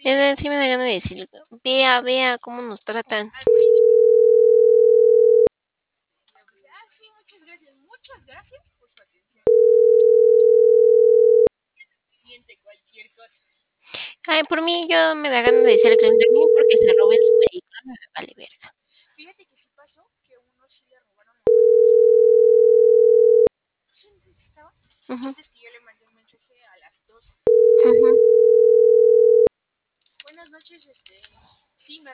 Sí me da ganas de decirle, vea, vea cómo nos tratan. Sí, muchas gracias. Muchas gracias por su atención. Siente cualquier cosa. Ay, por mí yo me da ganas de decirle al cliente a mí porque se roben su vehículo, me vale verga. Fíjate que sí pasó que uno sí le robaron la batería. No sé en dónde estaba. Ujú, Antes que yo le mandé un mensaje a las 2. ujú. Buenas noches, sí, me